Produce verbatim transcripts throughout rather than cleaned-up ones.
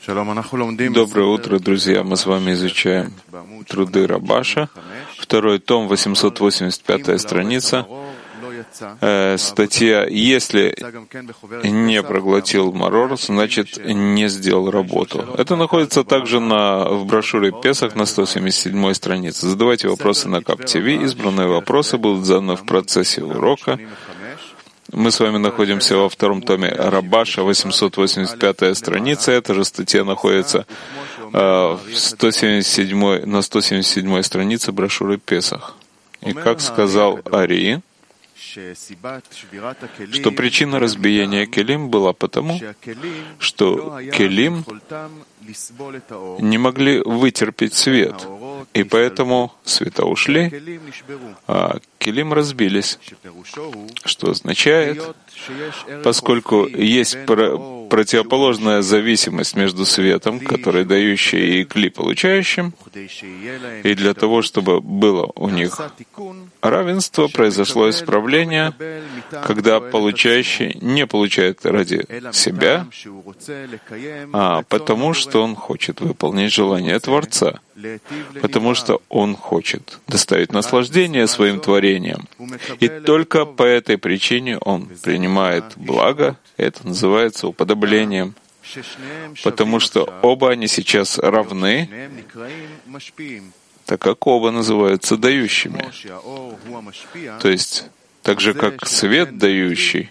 Доброе утро, друзья! Мы с вами изучаем труды Рабаша, второй том, восемьсот восемьдесят пятая страница, э, статья «Если не проглотил марор, значит не сделал работу». Это находится также на, в брошюре Песах на сто семьдесят седьмой странице. Задавайте вопросы на КАП-ТВ. Избранные вопросы будут заданы в процессе урока. Мы с вами находимся во втором томе Рабаша, восемьсот восемьдесят пятая страница. Эта же статья находится э, в сто семьдесят седьмой, на сто семьдесят седьмой странице брошюры Песах. И как сказал Ари, что причина разбиения келим была потому, что келим не могли вытерпеть свет, и поэтому света ушли, а келим разбились, что означает, поскольку есть про- противоположная зависимость между светом, который дающий, и кли получающим, и для того, чтобы было у них равенство, произошло исправление, когда получающий не получает ради себя, а потому что он хочет выполнить желание Творца, потому что он хочет доставить наслаждение своим творением. И только по этой причине он принимает благо, это называется уподоблением, потому что оба они сейчас равны, так как оба называются дающими. То есть, так же как свет дающий,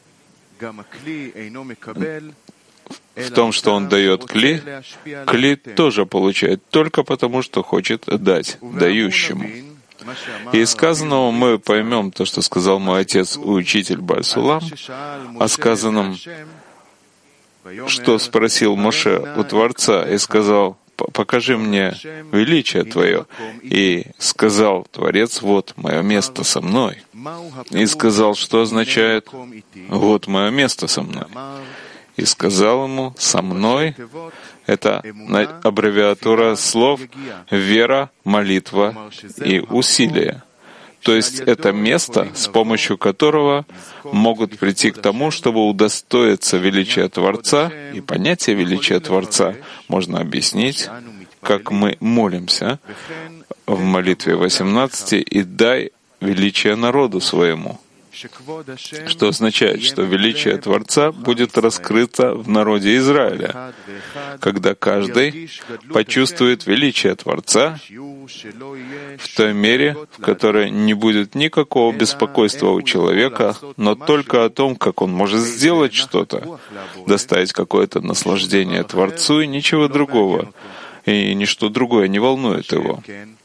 в том, что он дает кли, кли тоже получает только потому, что хочет дать дающему. И из сказанного мы поймем то, что сказал мой отец и учитель Бааль Сулам, о сказанном, что спросил Моше у Творца и сказал: «Покажи мне величие Твое». И сказал Творец: «Вот мое место со мной». И сказал, что означает «вот мое место со мной». И сказал ему: «Со мной» — это аббревиатура слов «вера», «молитва» и «усилие». То есть это место, с помощью которого могут прийти к тому, чтобы удостоиться величия Творца, и понятие величия Творца можно объяснить, как мы молимся в молитве восемнадцати «И дай величие народу своему», что означает, что величие Творца будет раскрыто в народе Израиля, когда каждый почувствует величие Творца в той мере, в которой не будет никакого беспокойства у человека, но только о том, как он может сделать что-то, доставить какое-то наслаждение Творцу и ничего другого, и ничто другое не волнует его.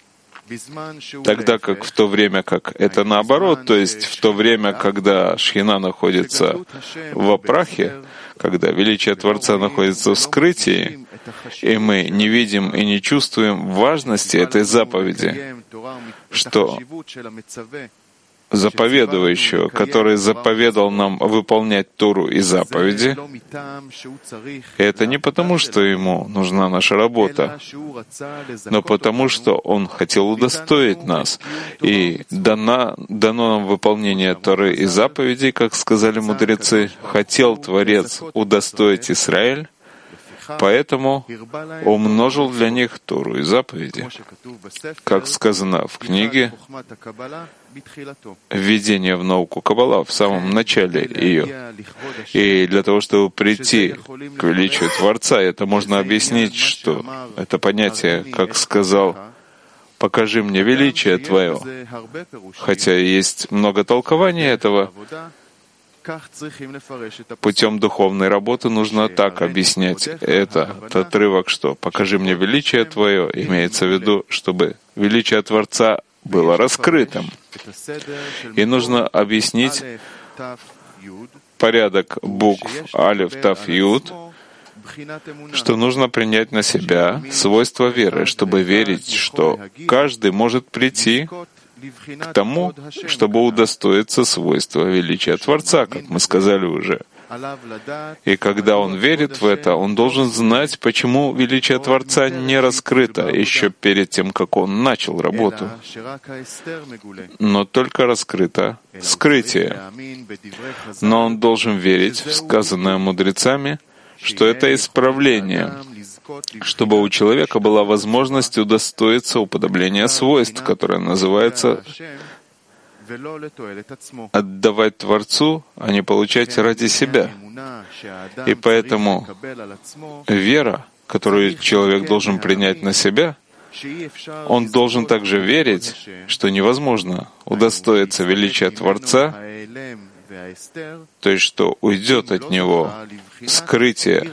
Тогда как в то время, как это наоборот, то есть в то время, когда Шхина находится в опрахе, когда величие Творца находится в скрытии, и мы не видим и не чувствуем важности этой заповеди, что заповедующего, который заповедал нам выполнять Тору и заповеди, это не потому, что ему нужна наша работа, но потому, что он хотел удостоить нас, и дано, дано нам выполнение Торы и заповедей, как сказали мудрецы, хотел Творец удостоить Израиль, поэтому умножил для них Тору и заповеди, как сказано в книге «Введение в науку Каббала», в самом начале ее. И для того, чтобы прийти к величию Творца, это можно объяснить, что это понятие, как сказал, «Покажи мне величие Твое», хотя есть много толкований этого. Путем духовной работы нужно так объяснять этот отрывок, что «покажи мне величие Твое», имеется в виду, чтобы величие Творца было раскрытым. И нужно объяснить порядок букв Алеф, Тав, Юд, что нужно принять на себя свойства веры, чтобы верить, что каждый может прийти к тому, чтобы удостоиться свойства величия Творца, как мы сказали уже. И когда он верит в это, он должен знать, почему величие Творца не раскрыто еще перед тем, как он начал работу, но только раскрыто скрытие. Но он должен верить в сказанное мудрецами, что это исправление, чтобы у человека была возможность удостоиться уподобления свойств, которое называется отдавать Творцу, а не получать ради себя. И поэтому вера, которую человек должен принять на себя, он должен также верить, что невозможно удостоиться величия Творца, то есть что уйдет от него скрытие,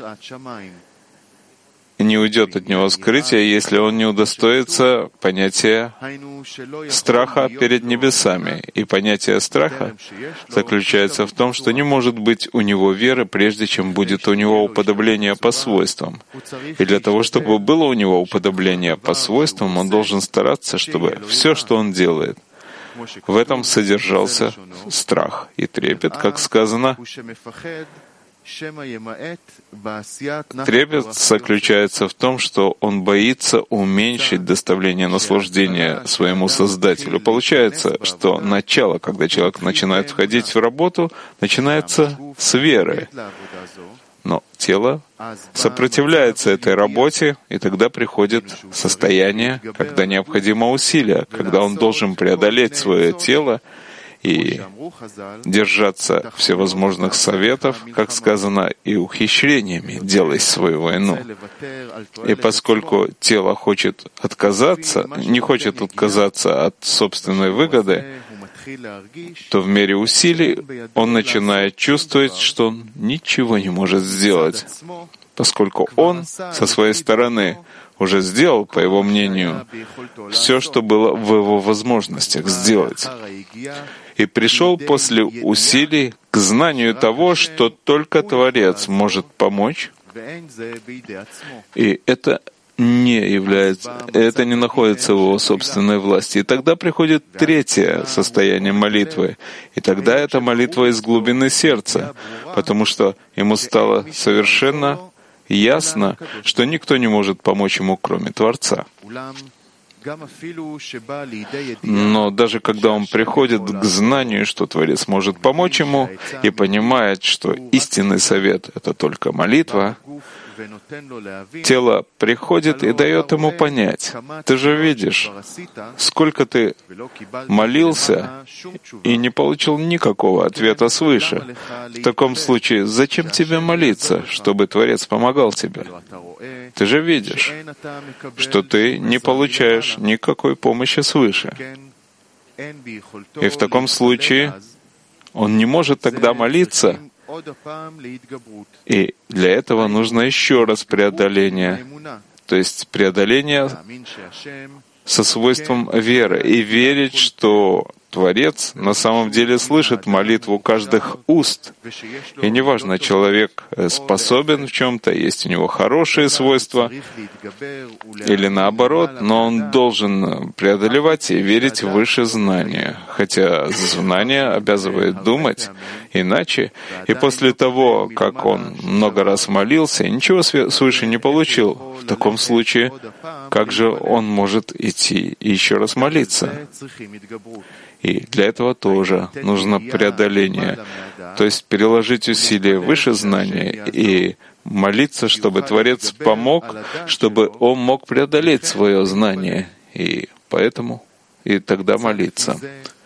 не уйдет от него скрытие, если он не удостоится понятия страха перед небесами. И понятие страха заключается в том, что не может быть у него веры, прежде чем будет у него уподобление по свойствам. И для того, чтобы было у него уподобление по свойствам, он должен стараться, чтобы все, что он делает, в этом содержался страх и трепет, как сказано. Трепет заключается в том, что он боится уменьшить доставление наслаждения своему Создателю. Получается, что начало, когда человек начинает входить в работу, начинается с веры. Но тело сопротивляется этой работе, и тогда приходит состояние, когда необходимо усилие, когда он должен преодолеть свое тело и держаться всевозможных советов, как сказано, и ухищрениями делай свою войну. И поскольку тело хочет отказаться, не хочет отказаться от собственной выгоды, то в мере усилий он начинает чувствовать, что он ничего не может сделать, поскольку он со своей стороны уже сделал, по его мнению, все, что было в его возможностях сделать, и пришел после усилий к знанию того, что только Творец может помочь, и это не является, это не находится в его собственной власти. И тогда приходит третье состояние молитвы, и тогда это молитва из глубины сердца, потому что ему стало совершенно ясно, что никто не может помочь ему, кроме Творца. Но даже когда он приходит к знанию, что Творец может помочь ему, и понимает, что истинный совет — это только молитва, тело приходит и дает ему понять: ты же видишь, сколько ты молился и не получил никакого ответа свыше. В таком случае, зачем тебе молиться, чтобы Творец помогал тебе? Ты же видишь, что ты не получаешь никакой помощи свыше. И в таком случае он не может тогда молиться, и для этого нужно еще раз преодоление, то есть преодоление со свойством веры, и верить, что Творец на самом деле слышит молитву каждых уст. И неважно, человек способен в чем-то, есть у него хорошие свойства, или наоборот, но он должен преодолевать и верить выше знания. Хотя знание обязывает думать иначе. И после того, как он много раз молился и ничего свыше не получил, в таком случае, как же он может идти и еще раз молиться? И для этого тоже нужно преодоление, то есть переложить усилия выше знания и молиться, чтобы Творец помог, чтобы он мог преодолеть свое знание, и поэтому и тогда молиться.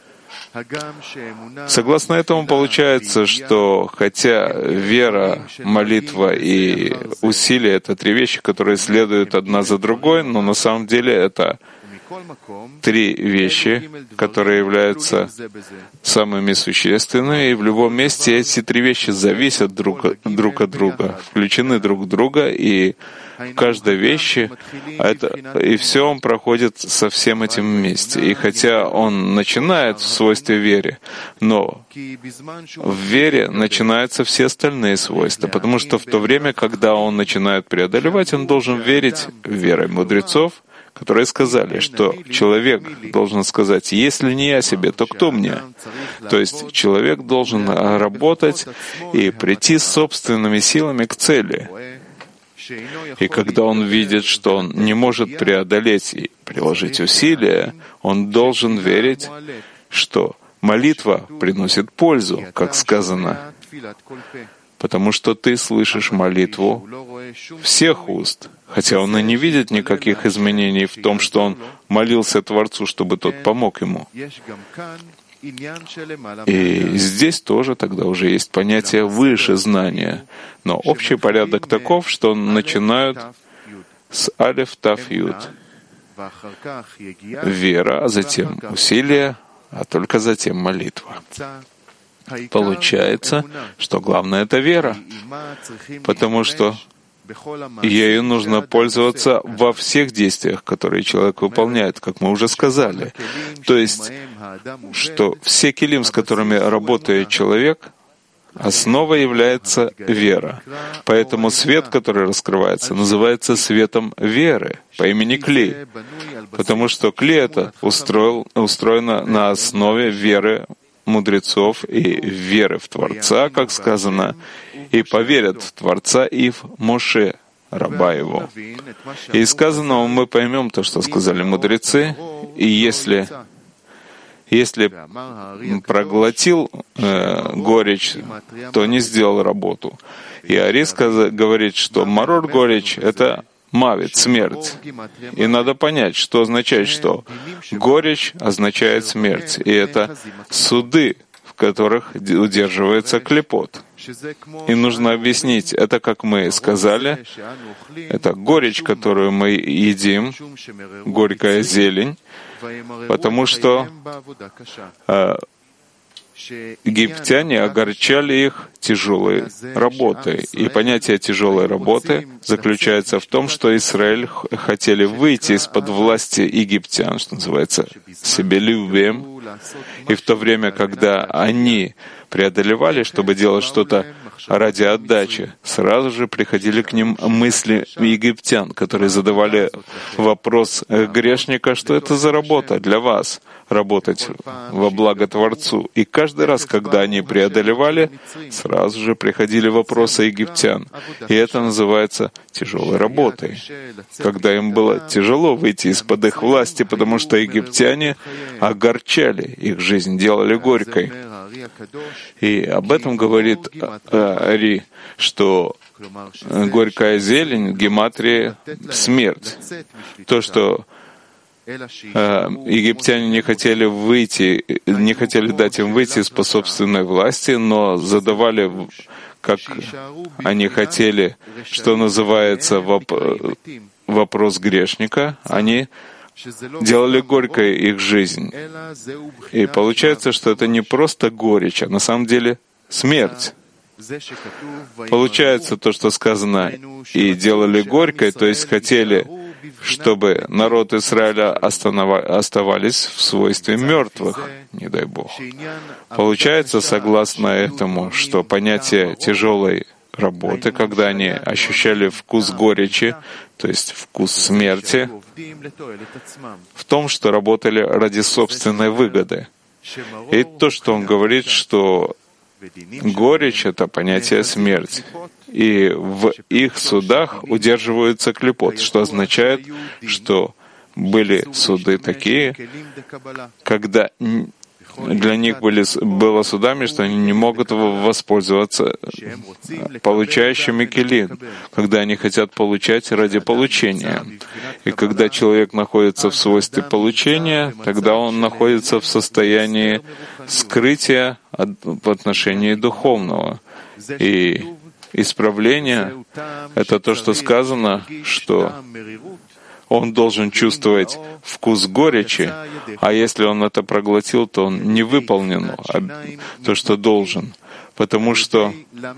Согласно этому получается, что хотя вера, молитва и усилия — это три вещи, которые следуют одна за другой, но на самом деле это три вещи, которые являются самыми существенными, и в любом месте эти три вещи зависят друг, друг от друга, включены друг в друга, и в каждой вещи, это, и все он проходит со всем этим вместе. И хотя он начинает в свойстве веры, но в вере начинаются все остальные свойства, потому что в то время, когда он начинает преодолевать, он должен верить верой мудрецов, которые сказали, что человек должен сказать: «Если не я себе, то кто мне?» То есть человек должен работать и прийти с собственными силами к цели. И когда он видит, что он не может преодолеть и приложить усилия, он должен верить, что молитва приносит пользу, как сказано, потому что ты слышишь молитву всех уст, хотя он и не видит никаких изменений в том, что он молился Творцу, чтобы тот помог ему. И здесь тоже тогда уже есть понятие выше знания. Но общий порядок таков, что начинают с алеф, тав, юд. Вера, а затем усилие, а только затем молитва. Получается, что главное — это вера, потому что ею нужно пользоваться во всех действиях, которые человек выполняет, как мы уже сказали. То есть, что все килим, с которыми работает человек, основой является вера. Поэтому свет, который раскрывается, называется светом веры по имени Кли, потому что Кли это устроил, устроено на основе веры мудрецов и веры в Творца, как сказано, и поверят в Творца и в Моше, раба его. И из сказанного мы поймем то, что сказали мудрецы, и если, если проглотил э, горечь, то не сделал работу. И Ари говорит, что марор горечь — это мавит, смерть. И надо понять, что означает, что горечь означает смерть. И это суды, в которых удерживается клепот. И нужно объяснить, это, как мы сказали, это горечь, которую мы едим, горькая зелень, потому что э, египтяне огорчали их тяжелой работой. И понятие тяжелой работы заключается в том, что Израиль хотели выйти из-под власти египтян, что называется, себелюбием. И в то время, когда они преодолевали, чтобы делать что-то ради отдачи, сразу же приходили к ним мысли египтян, которые задавали вопрос грешника, что это за работа для вас, работать во благо Творцу. И каждый раз, когда они преодолевали, сразу же приходили вопросы египтян. И это называется тяжелой работой. Когда им было тяжело выйти из-под их власти, потому что египтяне огорчали их жизнь, делали горькой. И об этом говорит Ари, что горькая зелень в гематрии — смерть. То, что египтяне не хотели выйти, не хотели дать им выйти из-под собственной власти, но задавали, как они хотели, что называется, воп- вопрос грешника, они делали горькой их жизнь. И получается, что это не просто горечь, а на самом деле смерть. Получается то, что сказано, и делали горькой, то есть хотели, чтобы народ Израиля оставались в свойстве мертвых, не дай Бог. Получается, согласно этому, что понятие тяжелой работы, когда они ощущали вкус горечи, то есть вкус смерти, в том, что работали ради собственной выгоды. И то, что он говорит, что горечь — это понятие смерти. И в их судах удерживаются клепот, что означает, что были суды такие, когда для них были, было судами, что они не могут воспользоваться получающими келим, когда они хотят получать ради получения. И когда человек находится в свойстве получения, тогда он находится в состоянии скрытия в отношении духовного. И исправление — это то, что сказано, что он должен чувствовать вкус горечи, а если он это проглотил, то он не выполнил то, что должен. Потому что,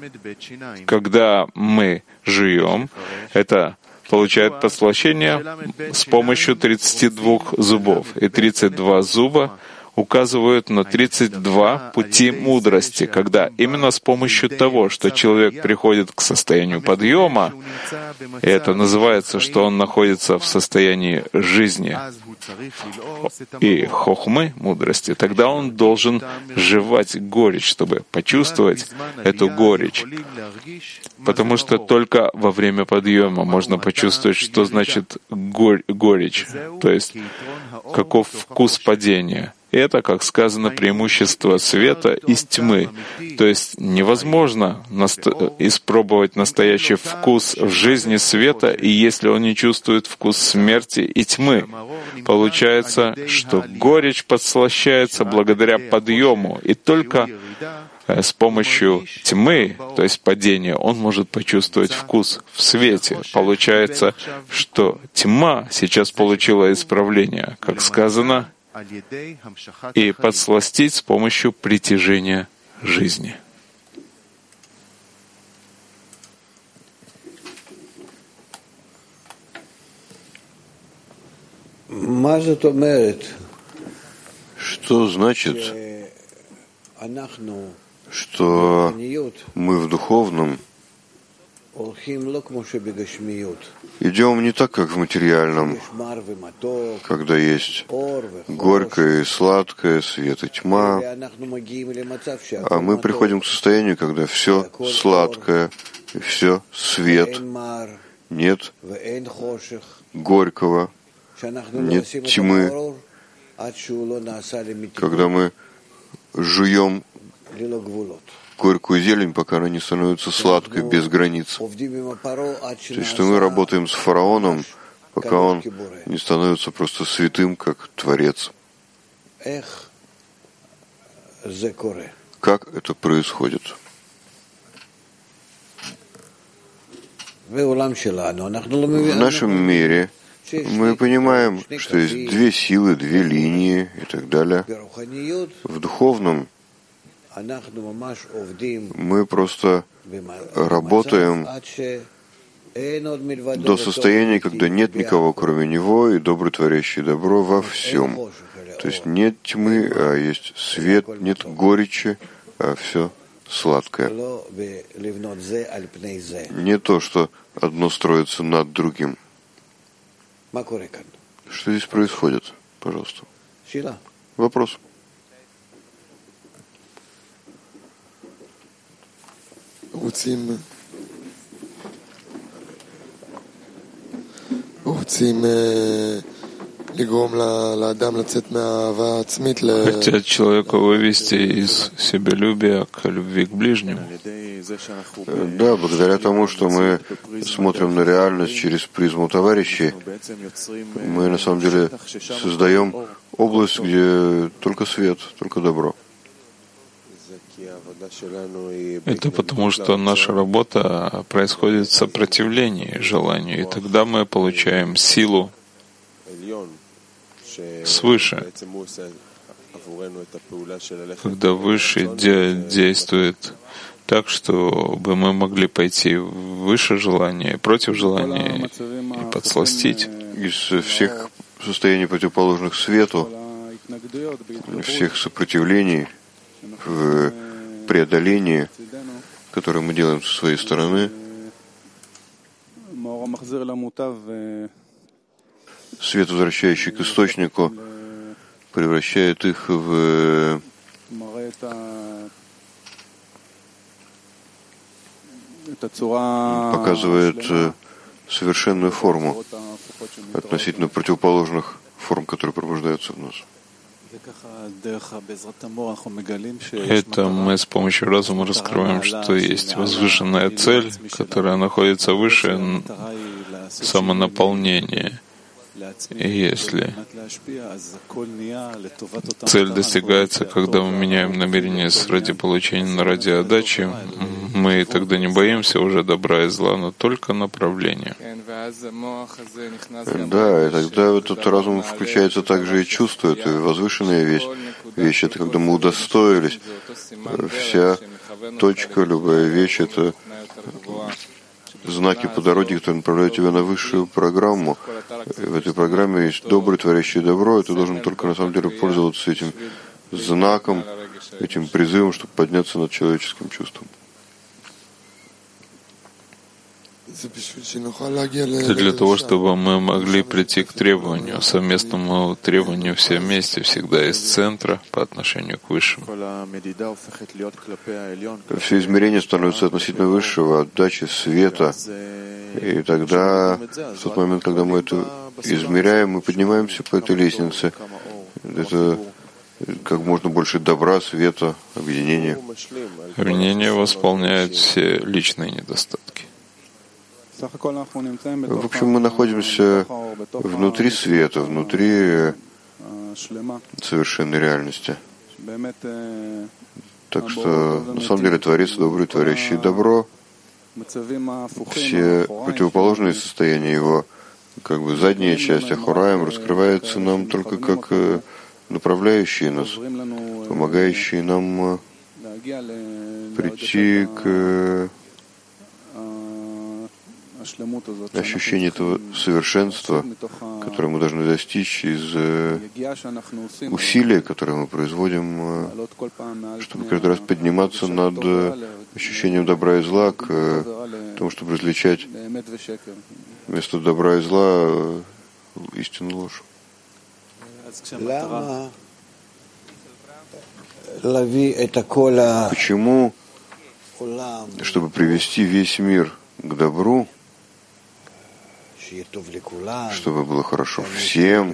когда мы жуем, это получает подслащение с помощью тридцати двух зубов. И тридцать два зуба указывают на тридцать два пути мудрости, когда именно с помощью того, что человек приходит к состоянию подъема, и это называется, что он находится в состоянии жизни и хохмы, мудрости, тогда он должен жевать горечь, чтобы почувствовать эту горечь. Потому что только во время подъема можно почувствовать, что значит горечь, то есть каков вкус падения. Это, как сказано, преимущество света из тьмы. То есть невозможно наста- испробовать настоящий вкус в жизни света, и если он не чувствует вкус смерти и тьмы. Получается, что горечь подслащается благодаря подъему, и только с помощью тьмы, то есть падения, он может почувствовать вкус в свете. Получается, что тьма сейчас получила исправление, как сказано, и подсластить с помощью притяжения жизни. Что значит, что мы в духовном идем не так, как в материальном, когда есть горькое и сладкое, свет и тьма, а мы приходим к состоянию, когда все сладкое и все свет, нет горького, нет тьмы, когда мы жуем горькую зелень, пока она не становится сладкой, без границ. То есть, что мы работаем с фараоном, пока он не становится просто святым, как Творец. Как это происходит? В нашем мире мы понимаем, что есть две силы, две линии и так далее. В духовном мы просто работаем до состояния, когда нет никого, кроме Него, и добрый, творящий добро во всем. То есть нет тьмы, а есть свет, нет горечи, а все сладкое. Не то, что одно строится над другим. Что здесь происходит? Пожалуйста. Вопрос. רוצים רוצים לגרום לאדם לצאת מהאהבה העצמית. Хотят человека вывести из себялюбия к любви к ближнему. Да, благодаря тому, что мы смотрим на реальность через призму товарищей, мы на самом деле создаем область, где только свет, только добро. Это потому, что наша работа происходит в сопротивлении желанию, и тогда мы получаем силу свыше, когда Высший де- действует так, чтобы мы могли пойти выше желания, против желания и подсластить. Из всех состояний, противоположных свету, всех сопротивлений, в преодолении, которое мы делаем со своей стороны, свет, возвращающий к источнику, превращает их в показывает совершенную форму относительно противоположных форм, которые пробуждаются в нас. Это мы с помощью разума раскрываем, что есть возвышенная цель, которая находится выше самонаполнения. И если цель достигается, когда мы меняем намерение с ради получения на ради отдачи, мы тогда не боимся уже добра и зла, но только направления. Да, и тогда этот разум включается также и чувство. Это возвышенная вещь. Вещь — это когда мы удостоились. Вся точка, любая вещь — это знаки по дороге, которые направляют тебя на высшую программу. И в этой программе есть добрый, творящий добро, и ты должен только на самом деле пользоваться этим знаком, этим призывом, чтобы подняться над человеческим чувством. Это для того, чтобы мы могли прийти к требованию, совместному требованию все вместе, всегда из центра по отношению к высшему. Все измерения становятся относительно высшего, отдачи света. И тогда, в тот момент, когда мы это измеряем, мы поднимаемся по этой лестнице. Это как можно больше добра, света, объединения. Объединение восполняет все личные недостатки. В общем, мы находимся внутри света, внутри совершенной реальности. Так что, на самом деле, Творец добрый, творящий добро, все противоположные состояния его, как бы задняя часть, Ахураим, раскрывается нам только как направляющие нас, помогающие нам прийти к ощущению этого совершенства, которое мы должны достичь из усилия, которые мы производим, чтобы каждый раз подниматься над ощущением добра и зла, к тому, чтобы различать вместо добра и зла истину, ложь. Почему, чтобы привести весь мир к добру, чтобы было хорошо всем,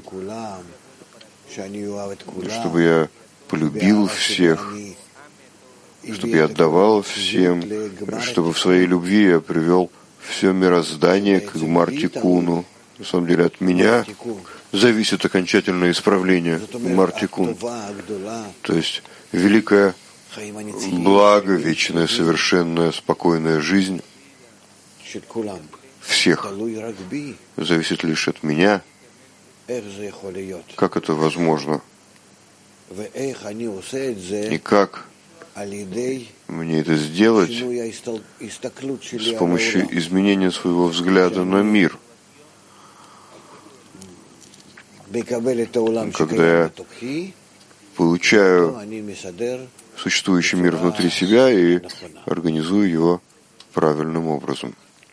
чтобы я полюбил всех, чтобы я отдавал всем, чтобы в своей любви я привел все мироздание к Гмар-Тикуну. На самом деле от меня зависит окончательное исправление Гмар-Тикун. То есть великое благо, вечная, совершенная, спокойная жизнь всех зависит лишь от меня. Как это возможно? И как мне это сделать с помощью изменения своего взгляда на мир? Когда я получаю существующий мир внутри себя и организую его правильным образом.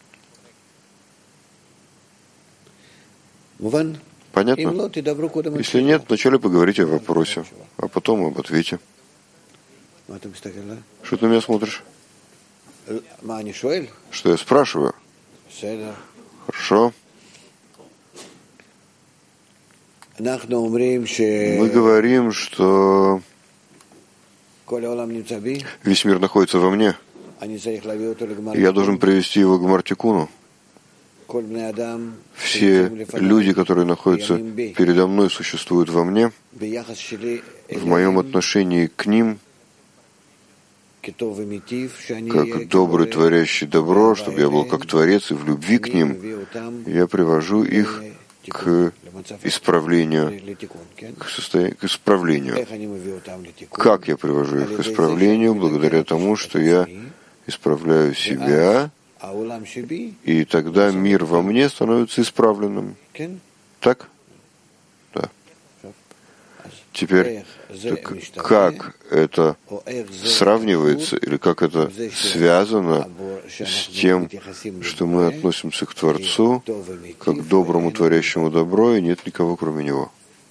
Понятно? Если нет, вначале поговорите о вопросе, а потом об ответе. Что ты на меня смотришь? Что я спрашиваю? Хорошо. Мы говорим, что весь мир находится во мне. Я должен привести его к Гмар-Тикуну. Все люди, которые находятся передо мной, существуют во мне. В моем отношении к ним, как добрый, творящий добро, чтобы я был как Творец, и в любви к ним я привожу их к исправлению, к, состоянию, к исправлению. Как я привожу их к исправлению? Благодаря тому, что я исправляю себя, и тогда мир во мне становится исправленным. Так? Да. Теперь, так как это сравнивается, или как это связано с тем, что мы относимся к Творцу, как к доброму, творящему добро, и нет никого, кроме Него?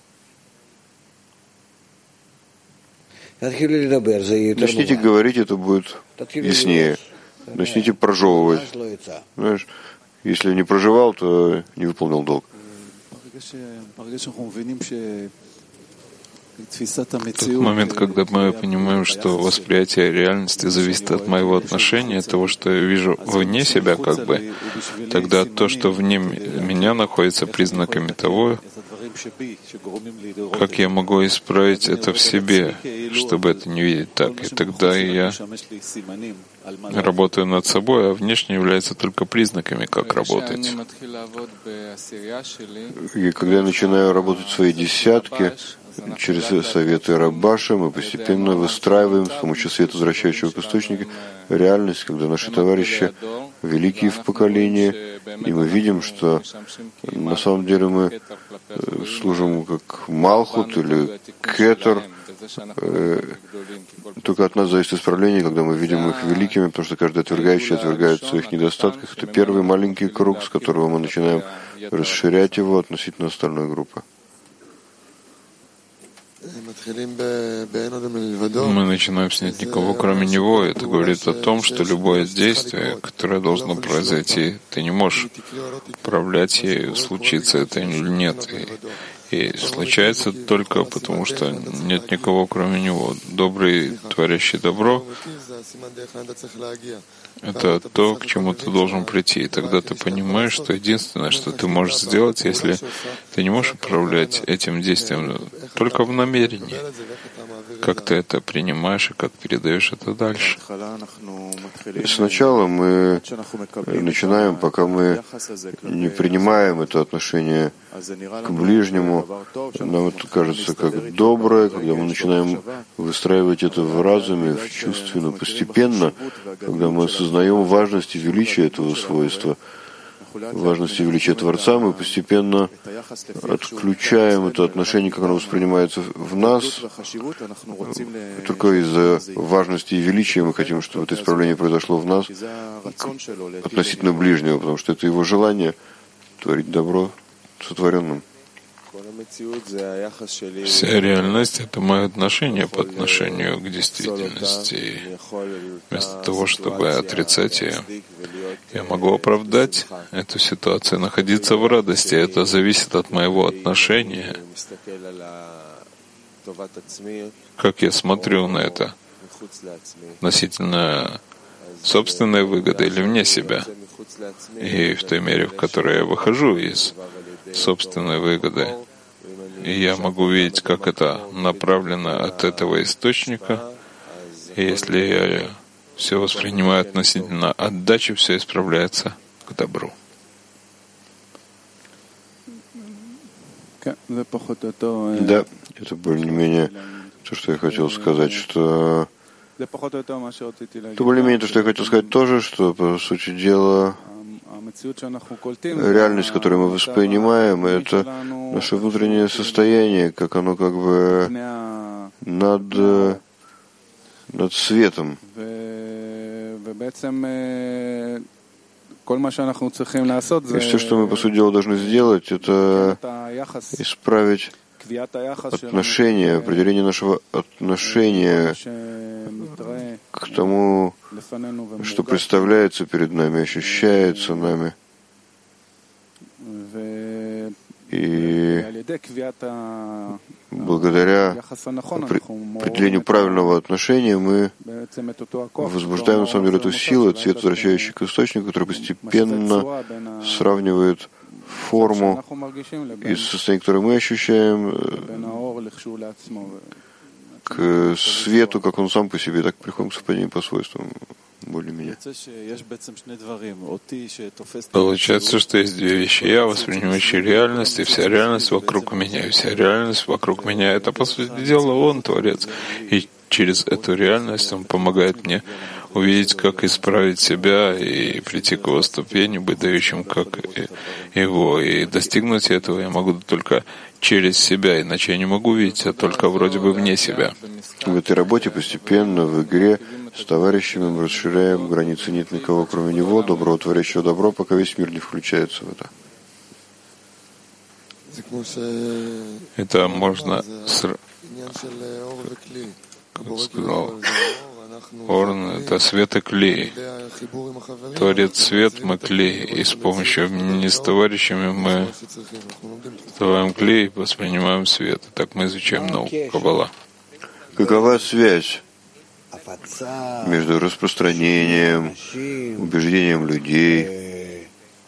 Начните говорить, это будет яснее. Начните прожевывать. Знаешь, если не проживал, то не выполнил долг. Тот момент, когда мы понимаем, что восприятие реальности зависит от моего отношения, от того, что я вижу вне себя, как бы, тогда то, что вне меня находится признаками того, как я могу исправить это в себе, чтобы это не видеть так. И тогда я работаю над собой, а внешне является только признаками, как работать. И когда я начинаю работать в своей десятке, через советы Рабаша мы постепенно выстраиваем с помощью света, возвращающего к источнику, реальность, когда наши товарищи великие в поколении, и мы видим, что на самом деле мы служим как Малхут или Кетер. Только от нас зависит исправление, когда мы видим их великими, потому что каждый отвергающий отвергает в своих недостатках. Это первый маленький круг, с которого мы начинаем расширять его относительно остальной группы. Мы начинаем с «нет никого, кроме него». Это говорит о том, что любое действие, которое должно произойти, ты не можешь управлять ею, случится это или нет. И И случается только потому, что нет никого, кроме Него. Добрый, творящий добро — это то, к чему ты должен прийти. И тогда ты понимаешь, что единственное, что ты можешь сделать, если ты не можешь управлять этим действием, только в намерении, как ты это принимаешь и как передаешь это дальше. Сначала мы начинаем, пока мы не принимаем это отношение к ближнему, нам это кажется как доброе, когда мы начинаем выстраивать это в разуме, в чувстве, но постепенно, когда мы осознаем важность и величие этого свойства, важность и величие Творца, мы постепенно отключаем это отношение, как оно воспринимается в нас. Только из-за важности и величия мы хотим, чтобы это исправление произошло в нас относительно ближнего, потому что это его желание творить добро сотворенным. Вся реальность — это мое отношение по отношению к действительности. И вместо того, чтобы отрицать ее, я могу оправдать эту ситуацию, находиться в радости. Это зависит от моего отношения. Как я смотрю на это относительно собственной выгоды или вне себя. И в той мере, в которой я выхожу из собственной выгоды, и я могу видеть, как это направлено от этого источника. И если я все воспринимаю относительно отдачи, все исправляется к добру. Да, это более-менее то, что я хотел сказать, что это более-менее то, что я хотел сказать тоже, что, по сути дела, реальность, которую мы воспринимаем, это наше внутреннее состояние, как оно как бы над, над светом. И все, что мы, по сути дела, должны сделать, это исправить отношение, определение нашего отношения к тому, что представляется перед нами, ощущается нами. И благодаря определению правильного отношения мы возбуждаем, на самом деле, эту силу, этот свет, возвращающий к источнику, который постепенно сравнивает форму из состояния, которое мы ощущаем, к свету, как он сам по себе, так приходим к совпадению по свойствам, более-менее. Получается, что есть две вещи. Я, воспринимающий реальность, и вся реальность вокруг меня. И вся реальность вокруг меня — это, по сути дела, Он, Творец. И через эту реальность Он помогает мне увидеть, как исправить себя и прийти к Его ступени, быть дающим как Его. И достигнуть этого я могу только через себя, иначе я не могу видеть, а только вроде бы вне себя. В этой работе постепенно, в игре с товарищами мы расширяем границы, нет никого, кроме Него, доброго, творящего добро, пока весь мир не включается в это. Это можно, как сказал Орн, это свет и клей. Творец свет, мы клей. И с помощью объединения с товарищами мы вставаем клей и воспринимаем свет. И так мы изучаем науку Каббала. Какова связь между распространением, убеждением людей,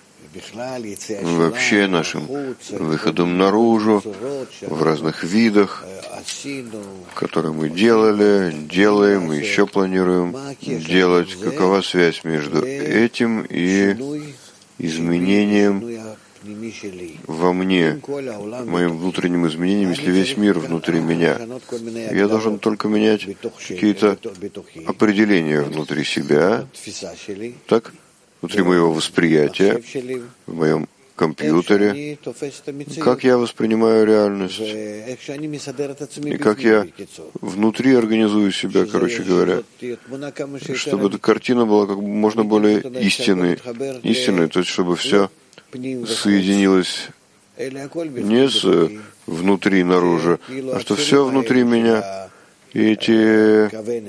вообще нашим выходом наружу, в разных видах, которые мы делали, делаем и еще планируем делать? Какова связь между этим и изменением во мне, моим внутренним изменением, если весь мир внутри меня? Я должен только менять какие-то определения внутри себя, так? Внутри моего восприятия, в моем компьютере, как я воспринимаю реальность, и как я внутри организую себя, короче говоря, чтобы эта картина была как можно более истинной, истинной, то есть чтобы все соединилось не с внутри наружу, а что все внутри меня, и эти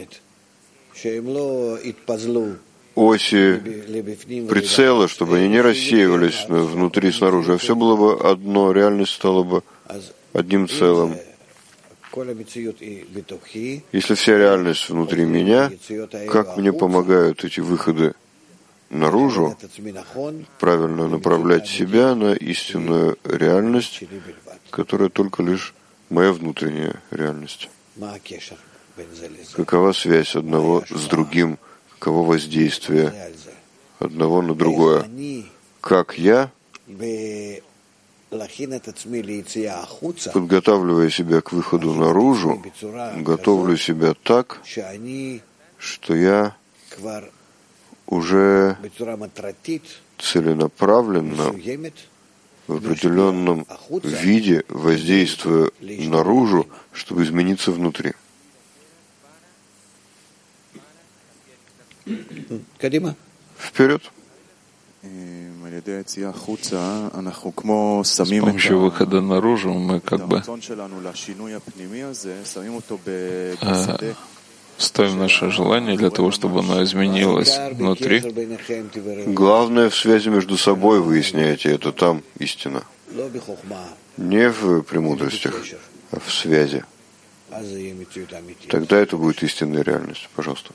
оси прицела, чтобы они не рассеивались внутри и снаружи, а все было бы одно, реальность стала бы одним целым. Если вся реальность внутри меня, как мне помогают эти выходы наружу, правильно направлять себя на истинную реальность, которая только лишь моя внутренняя реальность? Какова связь одного с другим? Каково воздействие одного на другое? Как я, подготавливая себя к выходу наружу, готовлю себя так, что я уже целенаправленно в определенном виде воздействую наружу, чтобы измениться внутри. Вперед! С помощью выхода наружу мы как бы э, ставим наше желание для того, чтобы оно изменилось внутри. Главное, в связи между собой выясняйте, это там истина. Не в премудростях, а в связи. Тогда это будет истинная реальность. Пожалуйста.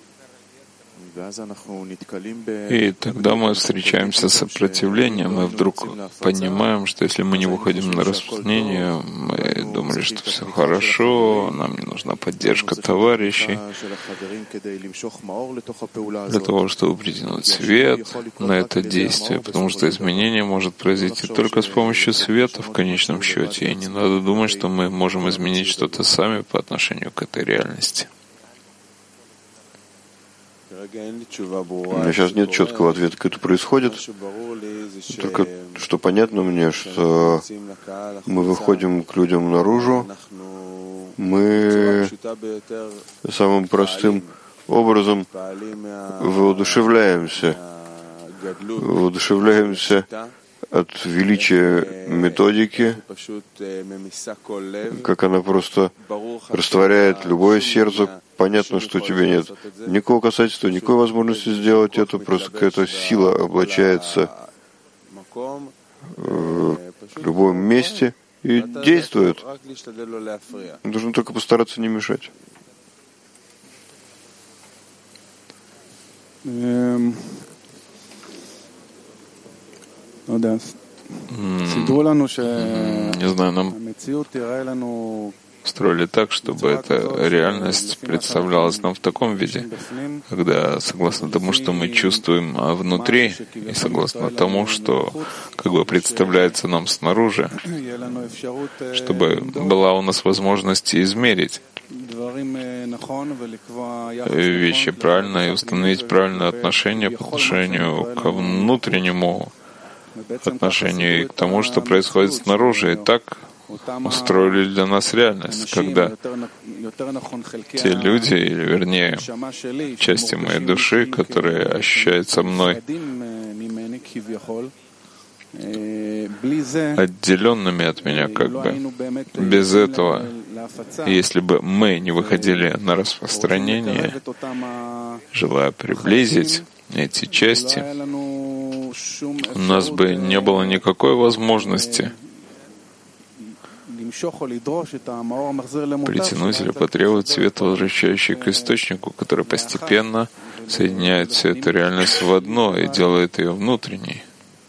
И тогда мы встречаемся с сопротивлением, и вдруг понимаем, что если мы не выходим на распространение, мы думали, что все хорошо, нам не нужна поддержка товарищей для того, чтобы притянуть свет на это действие, потому что изменение может произойти только с помощью света в конечном счете, и не надо думать, что мы можем изменить что-то сами по отношению к этой реальности. У меня сейчас нет четкого ответа, как это происходит. Только что понятно мне, что мы выходим к людям наружу, мы самым простым образом воодушевляемся, воодушевляемся от величия методики, как она просто растворяет любое сердце. Понятно, что у тебя нет никакого касательства, никакой возможности сделать это, просто какая-то сила облачается в любом месте и действует. Нужно только постараться не мешать. Не знаю, нам строили так, чтобы эта реальность представлялась нам в таком виде, когда, согласно тому, что мы чувствуем внутри, и согласно тому, что как бы представляется нам снаружи, чтобы была у нас возможность измерить вещи правильно и установить правильное отношение по отношению к внутреннему отношению и к тому, что происходит снаружи. И так устроили для нас реальность, когда те люди, или вернее, части моей души, которые ощущаются мной отделенными от меня, как бы, без этого, если бы мы не выходили на распространение, желая приблизить эти части, у нас бы не было никакой возможности притянуть или потребовать свет, возвращающий к источнику, который постепенно соединяет всю эту реальность в одно и делает ее внутренней.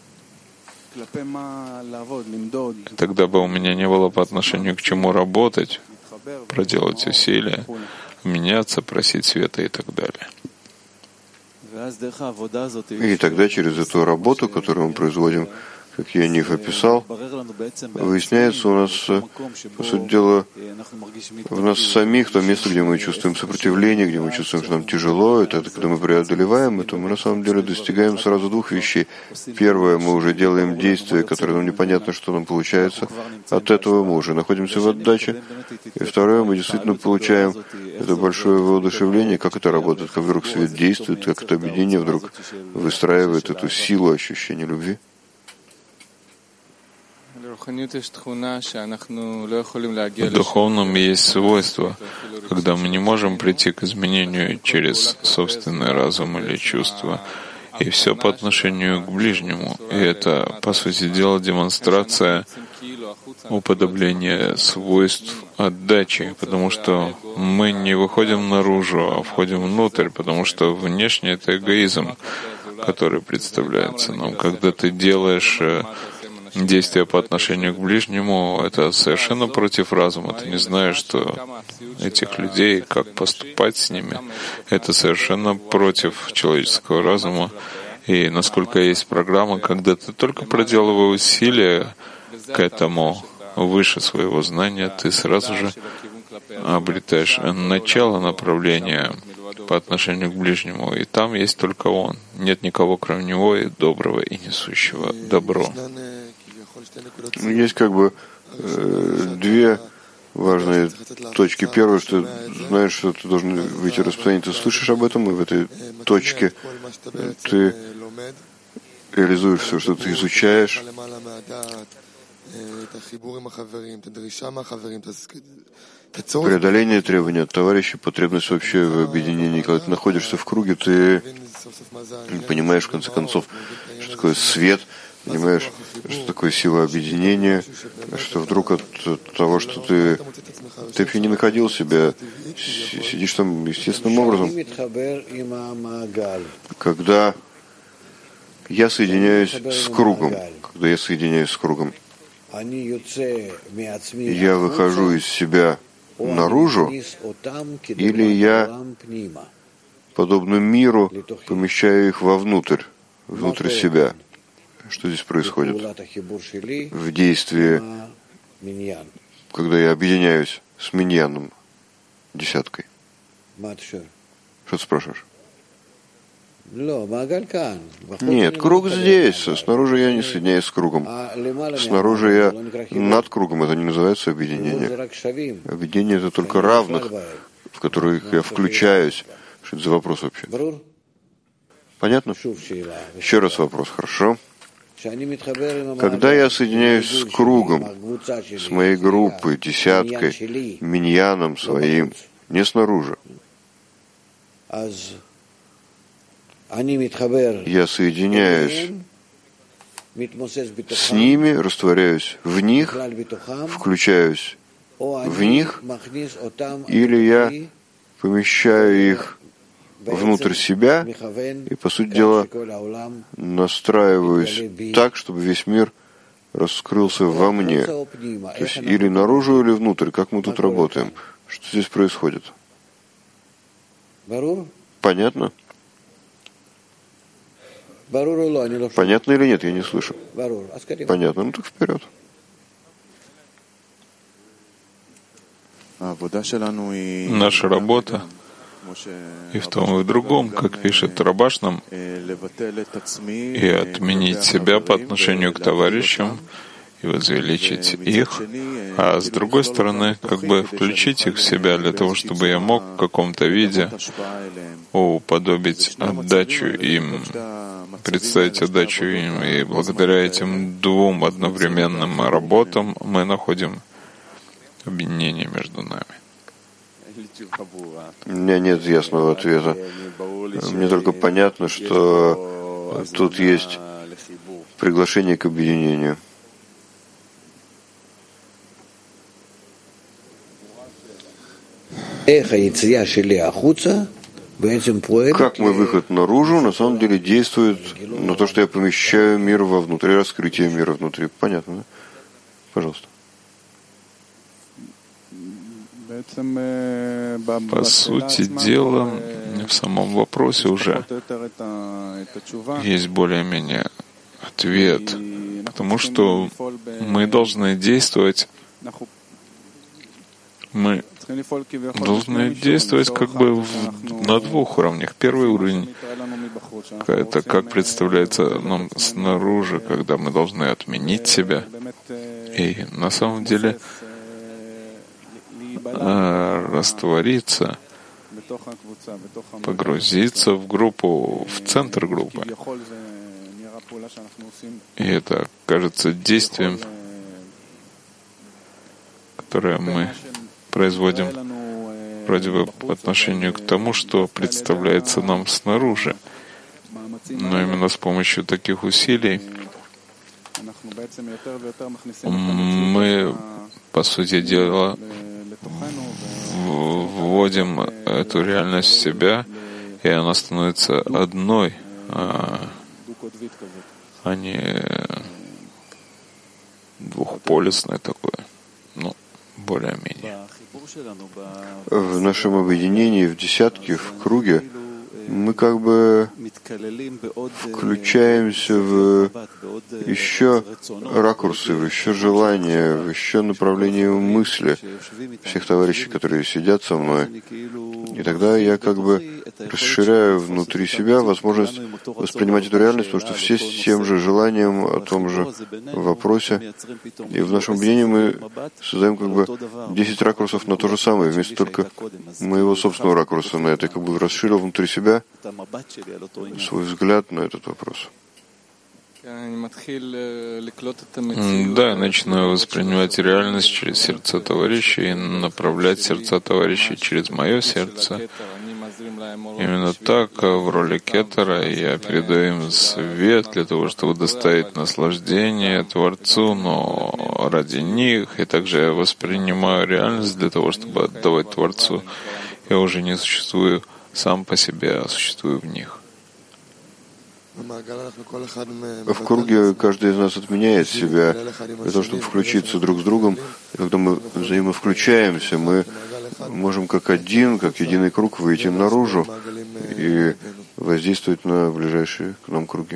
Тогда бы у меня не было по отношению к чему работать, проделать усилия, меняться, просить света и так далее. И тогда через эту работу, которую мы производим, как я Ниф описал, выясняется у нас, по сути дела, в нас самих то место, где мы чувствуем сопротивление, где мы чувствуем, что нам тяжело, это когда мы преодолеваем это, мы на самом деле достигаем сразу двух вещей. Первое, мы уже делаем действия, которые нам непонятно, что нам получается. От этого мы уже находимся в отдаче. И второе, мы действительно получаем это большое воодушевление, как это работает, как вдруг свет действует, как это объединение вдруг выстраивает эту силу ощущения любви. В духовном есть свойство, когда мы не можем прийти к изменению через собственный разум или чувства, и все по отношению к ближнему. И это, по сути дела, демонстрация уподобление свойств отдачи, потому что мы не выходим наружу, а входим внутрь, потому что внешне это эгоизм, который представляется нам. Когда ты делаешь действия по отношению к ближнему, это совершенно против разума. Ты не знаешь, что этих людей, как поступать с ними, это совершенно против человеческого разума. И насколько есть программа, когда ты только проделывая усилия к этому выше своего знания, ты сразу же обретаешь начало направления по отношению к ближнему, и там есть только он. Нет никого, кроме него, и доброго, и несущего добро. Есть как бы э, две важные точки. Первое, что знаешь, что ты должен выйти в распространение, ты слышишь об этом, и в этой точке ты реализуешь все, что ты изучаешь. Преодоление требований от товарищей, потребность вообще в объединении. Когда ты находишься в круге, ты понимаешь, в конце концов, что такое свет, понимаешь, что такое сила объединения, что вдруг от того, что ты, ты вообще не находил себя, сидишь там естественным образом. Когда я соединяюсь с кругом, когда я соединяюсь с кругом, я выхожу из себя наружу, или я, подобно миру, помещаю их вовнутрь, внутрь себя. Что здесь происходит в действии, когда я объединяюсь с миньяном, десяткой? Что ты спрашиваешь? Нет, круг здесь. Снаружи я не соединяюсь с кругом. Снаружи я над кругом. Это не называется объединение. Объединение — это только равных, в которых я включаюсь. Что это за вопрос вообще? Понятно? Еще раз вопрос, хорошо? Когда я соединяюсь с кругом, с моей группой, десяткой, миньяном своим, не снаружи, я соединяюсь с ними, растворяюсь в них, включаюсь в них, или я помещаю их внутрь себя и, по сути дела, настраиваюсь так, чтобы весь мир раскрылся во мне. То есть или наружу, или внутрь. Как мы тут работаем? Что здесь происходит? Понятно? Понятно или нет? Я не слышу. Понятно. Ну так вперед. Наша работа и в том, и в другом, как пишет Рабаш нам, и отменить себя по отношению к товарищам, и возвеличить их, а с другой стороны, как бы включить их в себя для того, чтобы я мог в каком-то виде уподобить отдачу им, представить отдачу им, и благодаря этим двум одновременным работам мы находим объединение между нами. У меня нет ясного ответа. Мне только понятно, что тут есть приглашение к объединению. Как мой выход наружу на самом деле действует на то, что я помещаю мир вовнутрь, раскрытие мира внутри. Понятно, да? Пожалуйста. По сути дела, в самом вопросе уже есть более-менее ответ, потому что мы должны действовать, мы должны действовать как бы в, на двух уровнях. Первый уровень — это как представляется нам снаружи, когда мы должны отменить себя. И на самом деле раствориться, погрузиться в группу, в центр группы. И это кажется действием, которое мы производим вроде бы по отношению к тому, что представляется нам снаружи. Но именно с помощью таких усилий мы, по сути дела, вводим эту реальность в себя, и она становится одной, а не двухполюсной такой, ну, более-менее. В нашем объединении, в десятке, в круге, мы как бы включаемся в еще ракурсы, в еще желания, в еще направление мысли всех товарищей, которые сидят со мной. И тогда я как бы расширяю внутри себя возможность воспринимать эту реальность, потому что все с тем же желанием о том же вопросе. И в нашем объединении мы создаем как бы десять ракурсов на то же самое, вместо только моего собственного ракурса на это. Я как бы расширил внутри себя свой взгляд на этот вопрос. Да, я начинаю воспринимать реальность через сердца товарищей и направлять сердца товарищей через мое сердце. Именно так, в роли кетера, я передаю им свет для того, чтобы доставить наслаждение Творцу, но ради них, и также я воспринимаю реальность для того, чтобы отдавать Творцу. Я уже не существую сам по себе, а существую в них. В круге каждый из нас отменяет себя для того, чтобы включиться друг с другом. И когда мы взаимовключаемся, мы можем как один, как единый круг выйти наружу и воздействовать на ближайшие к нам круги.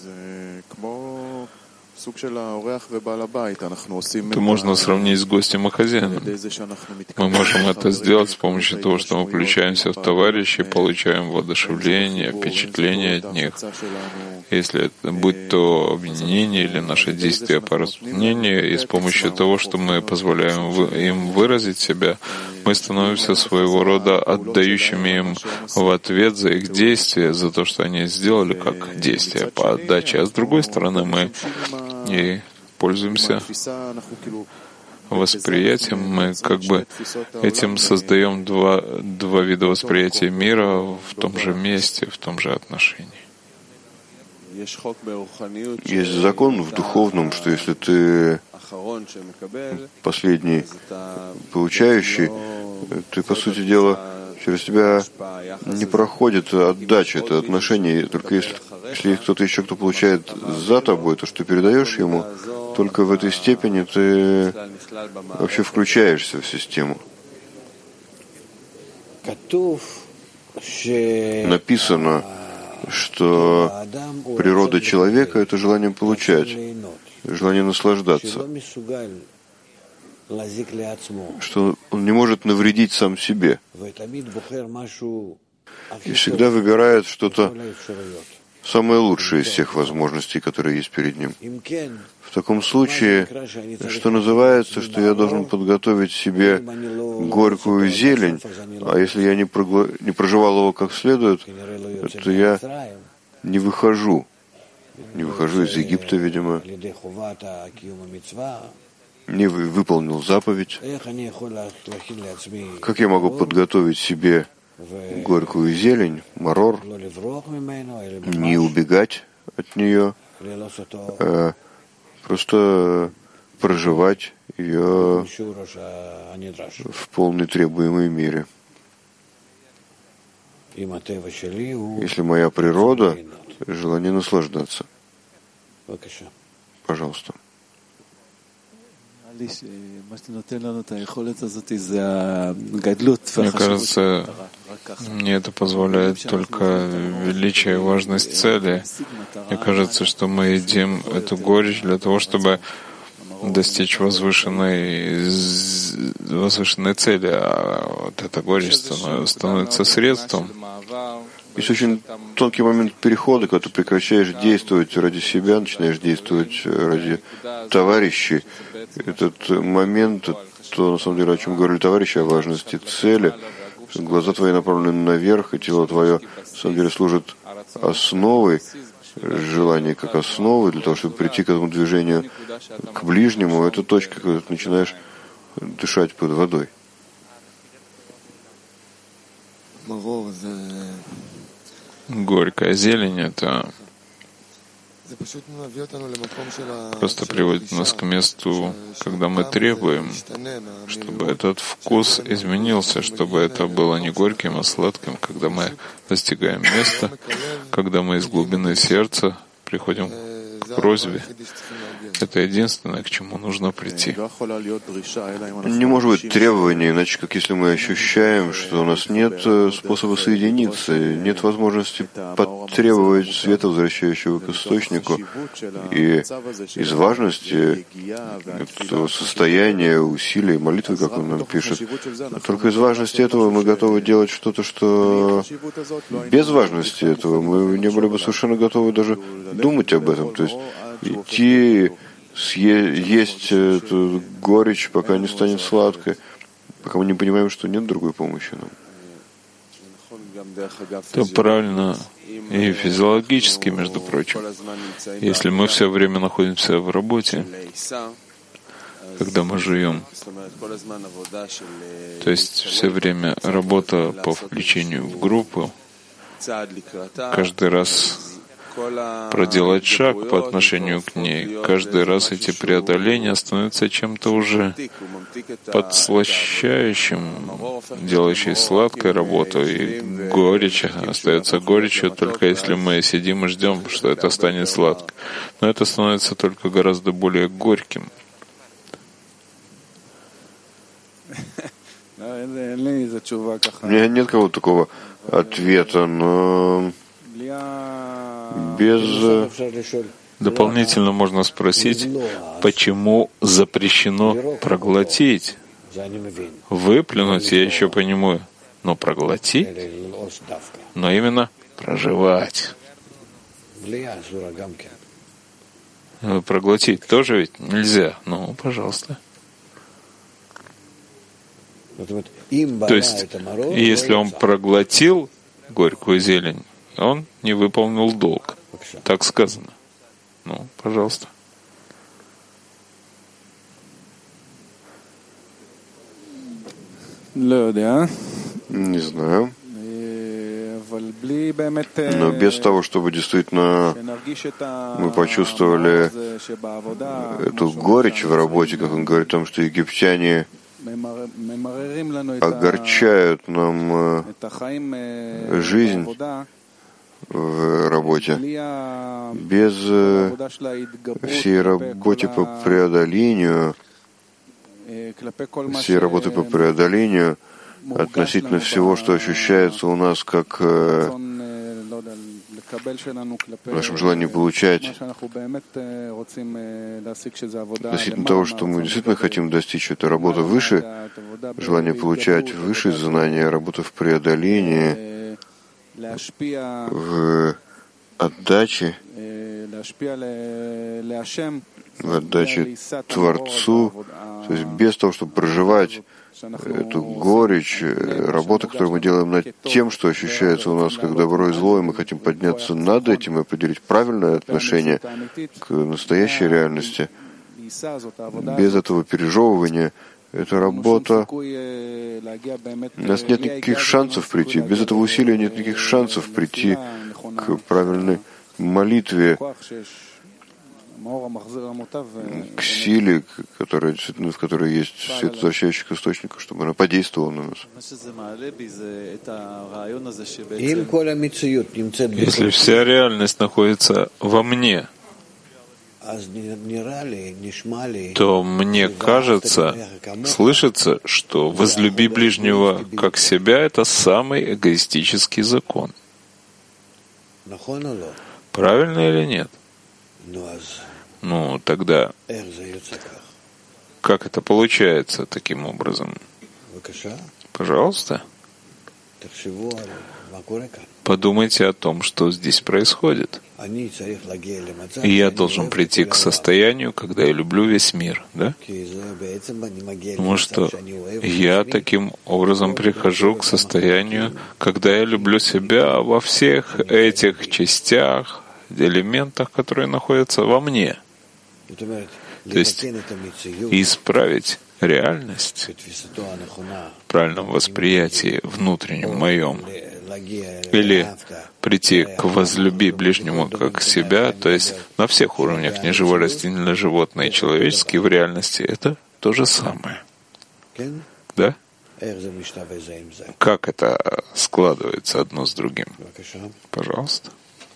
Это можно сравнить с гостем и хозяином. Мы можем это сделать с помощью того, что мы включаемся в товарищей, получаем воодушевление, впечатление от них. Если это, будь то объединение или наши действия по распространению, и с помощью того, что мы позволяем им выразить себя, мы становимся своего рода отдающими им в ответ за их действия, за то, что они сделали как действие по отдаче. А с другой стороны, мы и пользуемся восприятием, мы как бы этим создаем два, два вида восприятия мира в том же месте, в том же отношении. Есть закон в духовном, что если ты последний получающий, ты, по сути дела, через тебя не проходит отдача, это отношение. Только если, если есть кто-то еще, кто получает за тобой, то, что ты передаешь ему, только в этой степени ты вообще включаешься в систему. Написано, что природа человека — это желание получать, желание наслаждаться, что он не может навредить сам себе. И всегда выбирает что-то самое лучшее из всех возможностей, которые есть перед ним. В таком случае, что называется, что я должен подготовить себе горькую зелень, а если я не, прогла... не проживал его как следует, то я не выхожу. Не выхожу из Египта, видимо, не выполнил заповедь. Как я могу подготовить себе горькую зелень, марор, не убегать от нее, а просто проживать ее в полной требуемой мере? Если моя природа — желание наслаждаться. Пожалуйста. Мне кажется, мне это позволяет только величие и важность цели. Мне кажется, что мы едим эту горечь для того, чтобы достичь возвышенной, возвышенной цели, а вот эта горечь становится средством. Есть очень тонкий момент перехода, когда ты прекращаешь действовать ради себя, начинаешь действовать ради товарищей. Этот момент, то, на самом деле, о чем говорили товарищи, о важности цели. Глаза твои направлены наверх, и тело твое, на самом деле, служит основой, желание как основы, для того, чтобы прийти к этому движению к ближнему. Это точка, когда ты начинаешь дышать под водой. Горькая зелень — это просто приводит нас к месту, когда мы требуем, чтобы этот вкус изменился, чтобы это было не горьким, а сладким, когда мы достигаем места, когда мы из глубины сердца приходим к просьбе. Это единственное, к чему нужно прийти. Не может быть требования, иначе как если мы ощущаем, что у нас нет способа соединиться, нет возможности потребовать света, возвращающего к источнику, и из важности этого состояния, усилий, молитвы, как он нам пишет, только из важности этого мы готовы делать что-то, что без важности этого мы не были бы совершенно готовы даже думать об этом. То есть идти, съе- есть эту горечь, пока не станет сладкой, пока мы не понимаем, что нет другой помощи нам. Это правильно и физиологически, между прочим. Если мы все время находимся в работе, когда мы живем, то есть все время работа по включению в группу, каждый раз проделать шаг по отношению к ней. Каждый раз эти преодоления становятся чем-то уже подслащающим, делающей сладкой работу, и горечь остается горечью только если мы сидим и ждем, что это станет сладко. Но это становится только гораздо более горьким. У меня нет какого-то такого ответа, но без... Дополнительно можно спросить, почему запрещено проглотить? Выплюнуть я еще понимаю, но проглотить? Но именно проживать. Проглотить тоже ведь нельзя. Ну, пожалуйста. То есть, если он проглотил горькую зелень, он не выполнил долг. Так сказано. Ну, пожалуйста. Не знаю. Но без того, чтобы действительно мы почувствовали эту горечь в работе, как он говорит о том, что египтяне огорчают нам жизнь в работе. Без всей работы по преодолению, всей работы по преодолению относительно всего, что ощущается у нас как в нашем желании получать, относительно того, что мы действительно хотим достичь, это работа выше, желание получать выше знания, работа в преодолении, в отдаче, в отдаче Творцу, то есть без того, чтобы проживать эту горечь, работа, которую мы делаем над тем, что ощущается у нас как добро и зло, и мы хотим подняться над этим и определить правильное отношение к настоящей реальности. Без этого пережевывания эта работа, у нас нет никаких шансов прийти, без этого усилия нет никаких шансов прийти к правильной молитве, к силе, которая, действительно, в которой есть свет, возвращающий к источнику, чтобы она подействовала на нас. Если вся реальность находится во мне, то мне кажется, слышится, что возлюби ближнего как себя — это самый эгоистический закон. Правильно или нет? Ну, тогда как это получается таким образом? Пожалуйста. Подумайте о том, что здесь происходит. И я должен прийти к состоянию, когда я люблю весь мир, да? Потому что я таким образом прихожу к состоянию, когда я люблю себя во всех этих частях, элементах, которые находятся во мне. То есть исправить реальность в правильном восприятии внутреннем моем, или прийти к возлюби ближнему как себя, то есть на всех уровнях, неживой, растительный, животное и человеческий, в реальности это то же самое. Да? Как это складывается одно с другим? Пожалуйста.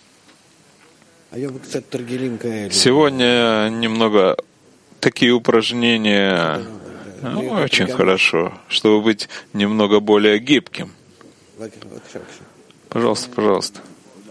Сегодня немного такие упражнения, ну, очень хорошо, чтобы быть немного более гибким. Пожалуйста, пожалуйста.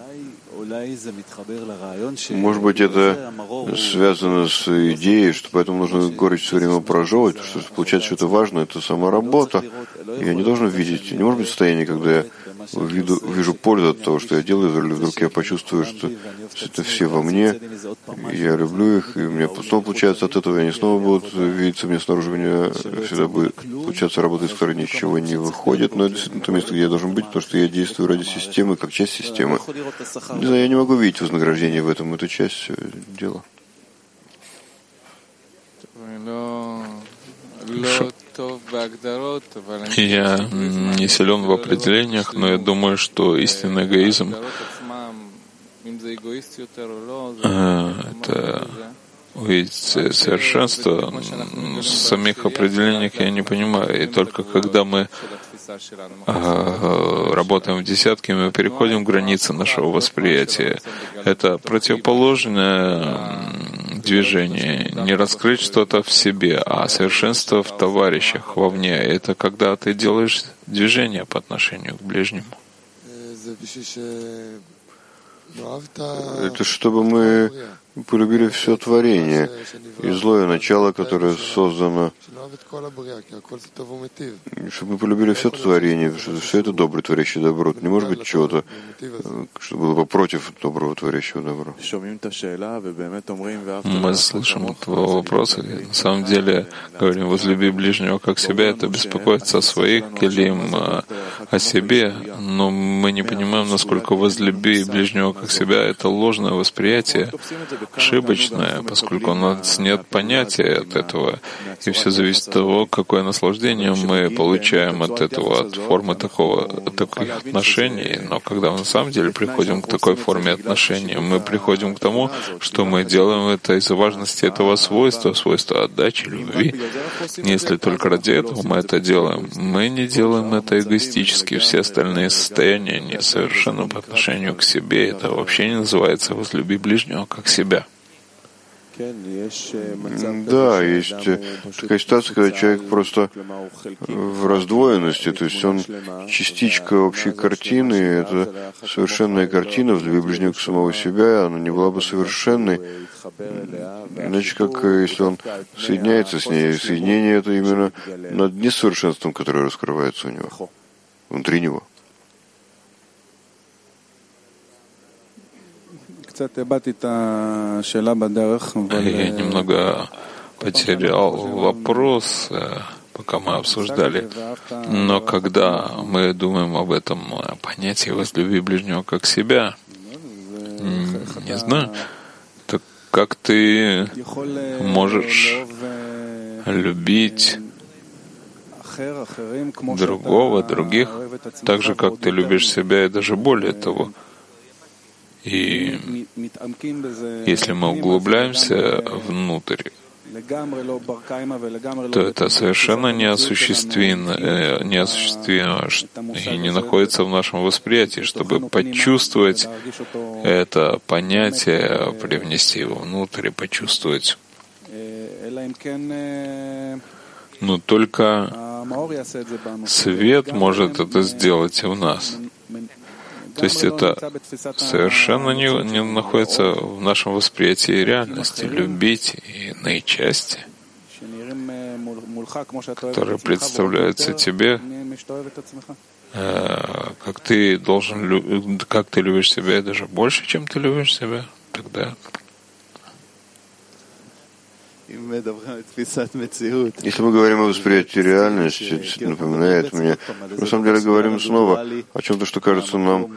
Может быть, это связано с идеей, что поэтому нужно горечь все время прожевывать, потому что получается, что это важно, это сама работа. Я не должен видеть, не может быть состояние, когда я вижу, вижу пользу от того, что я делаю, или вдруг я почувствую, что это все во мне, я люблю их, и у меня снова получается от этого, они снова будут видеться мне снаружи, у меня всегда будет получаться работа, из которой ничего не выходит, но это действительно то место, где я должен быть, потому что я действую ради системы, как часть системы. Не знаю, я не могу видеть вознаграждение в этом, это часть дела. Я не силен в определениях, но я думаю, что истинный эгоизм — это увидеть совершенство. В самих определениях я не понимаю. И только когда мы работаем в десятке, мы переходим границы нашего восприятия. Это противоположное движение. Не раскрыть что-то в себе, а совершенство в товарищах, вовне. Это когда ты делаешь движение по отношению к ближнему. Это чтобы мы полюбили все творение и злое начало, которое создано, чтобы мы полюбили все творение, что все это доброе, творящее добро. Не может быть чего-то, что было бы против доброго, творящего добро. Мы слышим твоего вопроса, и на самом деле говорим: возлюби ближнего как себя. Это беспокоиться о своих, говорим о себе, но мы не понимаем, насколько возлюби ближнего как себя — это ложное восприятие, ошибочное, поскольку у нас нет понятия от этого, и все зависит от того, какое наслаждение мы получаем от этого, от формы такого, таких отношений. Но когда мы на самом деле приходим к такой форме отношений, мы приходим к тому, что мы делаем это из-за важности этого свойства, свойства отдачи, любви. Если только ради этого мы это делаем, мы не делаем это эгоистически. Все остальные состояния несовершенны по отношению к себе. Это вообще не называется возлюби ближнего как себя. Да, есть такая ситуация, когда человек просто в раздвоенности, то есть он частичка общей картины, это совершенная картина в любви ближнего к самого себя, она не была бы совершенной. Иначе как если он соединяется с ней, соединение это именно над несовершенством, которое раскрывается у него, внутри него. Я немного потерял вопрос, пока мы обсуждали, но когда мы думаем об этом понятии возлюби ближнего как себя, не знаю, так как ты можешь любить другого, других, так же, как ты любишь себя, и даже более того. И если мы углубляемся внутрь, то это совершенно неосуществимо, неосуществимо и не находится в нашем восприятии. Чтобы почувствовать это понятие, привнести его внутрь и почувствовать. Но только свет может это сделать и в нас. То есть это совершенно не, не находится в нашем восприятии реальности. Любить и иные части, которые представляются тебе, э, как ты должен, как ты любишь себя, и даже больше, чем ты любишь себя, тогда. Если мы говорим о восприятии реальности, это напоминает мне, на самом деле говорим снова о чем-то, что кажется нам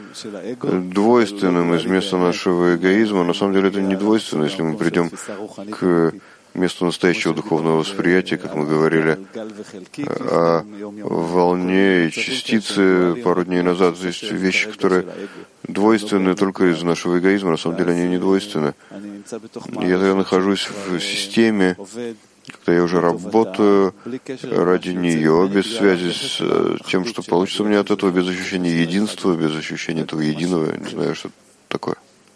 двойственным из места нашего эгоизма. На самом деле это не двойственно, если мы придем к вместо настоящего духовного восприятия, как мы говорили, о волне и частице пару дней назад. Есть вещи, которые двойственны только из нашего эгоизма, на самом деле они не двойственны. Я тогда нахожусь в системе, когда я уже работаю ради нее, без связи с тем, что получится у меня от этого, без ощущения единства, без ощущения этого единого, я не знаю, что это такое.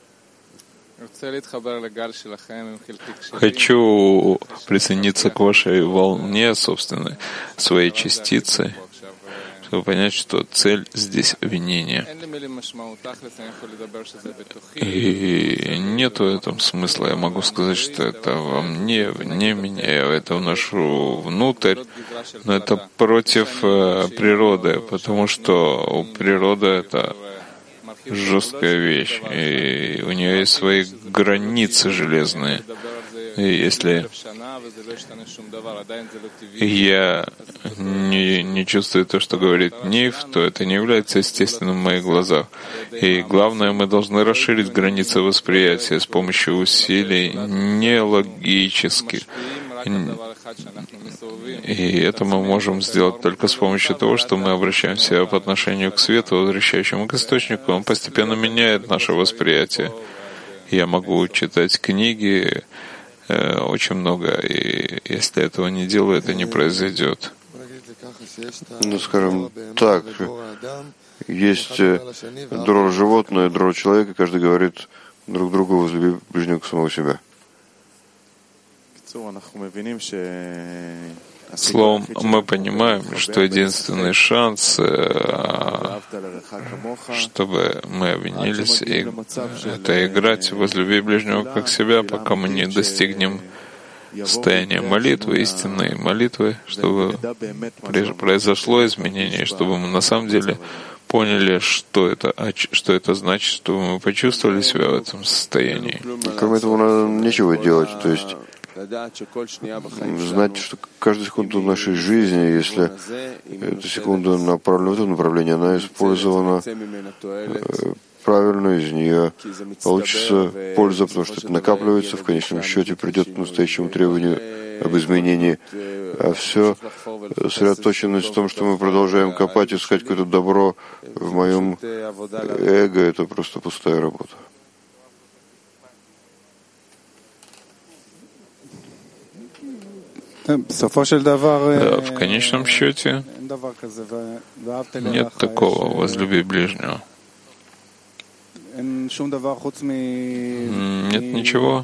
Хочу присоединиться к вашей волне собственной, своей частицы, чтобы понять, что цель здесь винение. И нету в этом смысла. Я могу сказать, что это во мне, вне меня, я это вношу внутрь, но это против природы, потому что природа — это жесткая вещь, и у нее есть свои границы железные. И если я не, не чувствую то, что говорит Нив, то это не является естественным в моих глазах. И главное, мы должны расширить границы восприятия с помощью усилий нелогических. И это мы можем сделать только с помощью того, что мы обращаемся по отношению к свету, возвращающему к источнику. Он постепенно меняет наше восприятие. Я могу читать книги э, очень много, и если этого не делаю, это не произойдет. Ну, скажем так, есть дрожь животное, дрожь человека, каждый говорит друг другу: возлюби ближнего к самого себя. Словом, мы понимаем, что единственный шанс, чтобы мы объединились, это играть возлюби ближнего как себя, пока мы не достигнем состояния молитвы, истинной молитвы, чтобы произошло изменение, чтобы мы на самом деле поняли, что это, что это значит, чтобы мы почувствовали себя в этом состоянии. Кроме этого, надо нечего делать, то есть знать, что каждую секунду нашей жизни, если эта секунда направлена в это направление, она использована правильно, из нее получится польза, потому что это накапливается, в конечном счете придет к настоящему требованию об изменении. А все сосредоточенность в том, что мы продолжаем копать, искать какое-то добро в моем эго, это просто пустая работа. Да, в конечном счете нет такого возлюби ближнего. Нет ничего,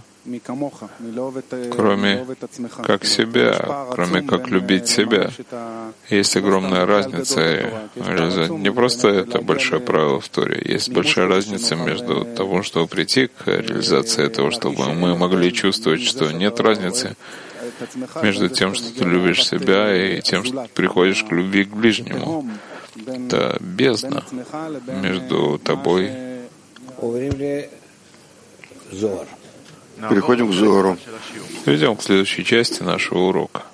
кроме как себя, кроме как любить себя. Есть огромная разница. Не просто это большое правило в Торе. Есть большая разница между того, чтобы прийти к реализации этого, чтобы мы могли чувствовать, что нет разницы между тем, что ты любишь себя, и тем, что ты приходишь к любви к ближнему. Это бездна между тобой. Переходим к Зоару. Перейдем к следующей части нашего урока.